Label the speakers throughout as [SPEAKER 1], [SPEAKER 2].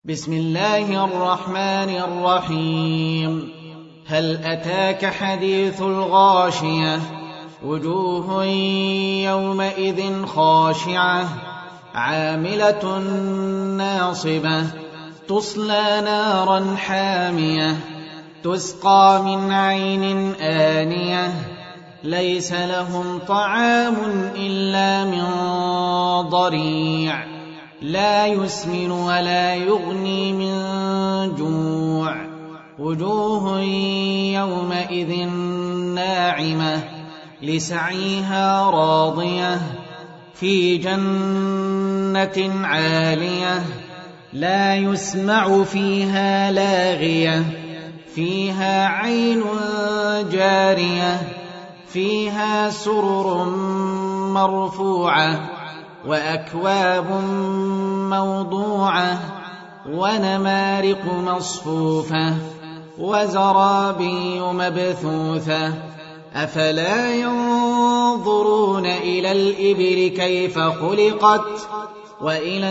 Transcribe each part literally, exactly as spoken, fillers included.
[SPEAKER 1] بسم الله الرحمن الرحيم. هل أتاك حديث الغاشية؟ وجوه يومئذ خاشعة عاملة ناصبة تصلى نارا حامية تسقى من عين آنية ليس لهم طعام إلا من ضريع لا يسمن ولا يغني من جوع. وجوه يومئذ ناعمة لسعيها راضية في جنة عالية لا يسمع فيها لاغية فيها عين جارية فيها سرر مرفوعة وأكواب موضوعة ونمارق مصفوفة وزرابي مبثوثة. أفلا ينظرون إلى الإبل كيف خلقت وإلى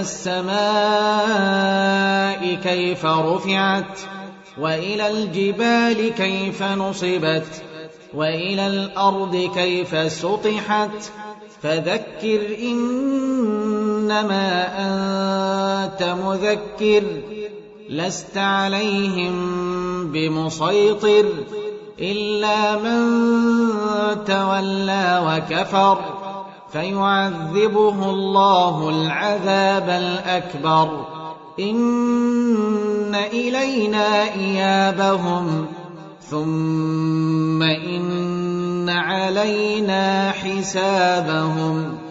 [SPEAKER 1] السماء كيف رفعت وإلى الجبال كيف نصبت وإلى الأرض كيف سطحت. فذكر إنما أنت مذكر لست عليهم بمسيطر إلا من تولى وكفر فيعذبه الله العذاب الأكبر. إن إلينا إيابهم ثم إن علينا حسابهم.